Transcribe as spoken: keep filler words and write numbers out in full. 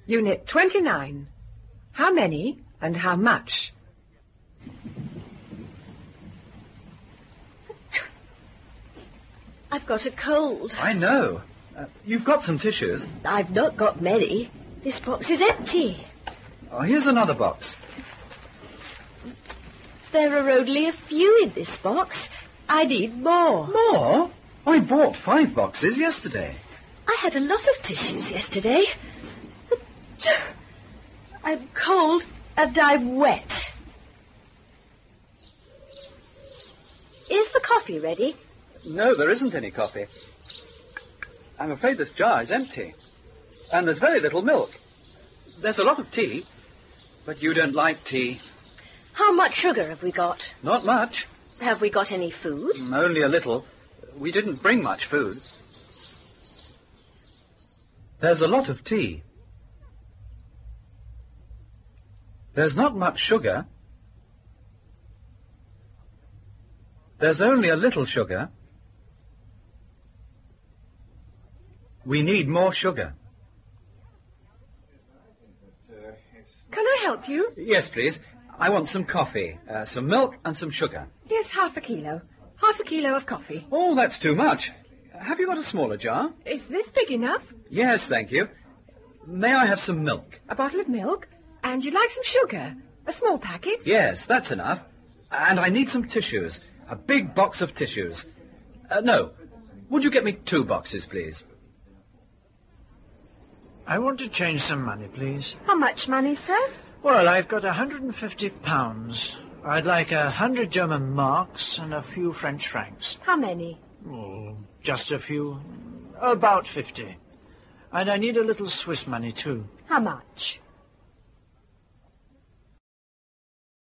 Unit twenty-nine. How many and how much? I've got a cold. I know. Uh, you've got some tissues. I've not got many. This box is empty. Oh, here's another box. There are only a few in this box. I need more. More? I bought five boxes yesterday. I had a lot of tissues yesterday. I'm cold and I'm wet. Is the coffee ready? No, there isn't any coffee. I'm afraid this jar is empty. And there's very little milk. There's a lot of tea, but you don't like tea. How much sugar have we got? Not much. Have we got any food? Mm, only a little. We didn't bring much food. There's a lot of tea. There's not much sugar. There's only a little sugar. We need more sugar. Can I help you? Yes, please. I want some coffee, uh, some milk and some sugar. Here's half a kilo. Half a kilo of coffee. Oh, that's too much. Have you got a smaller jar? Is this big enough? Yes, thank you. May I have some milk? A bottle of milk? And you'd like some sugar? A small packet? Yes, that's enough. And I need some tissues. A big box of tissues. Uh, no. Would you get me two boxes, please? I want to change some money, please. How much money, sir? Well, I've got a hundred and fifty pounds. I'd like a hundred German marks and a few French francs. How many? Oh, just a few. About fifty. And I need a little Swiss money, too. How much?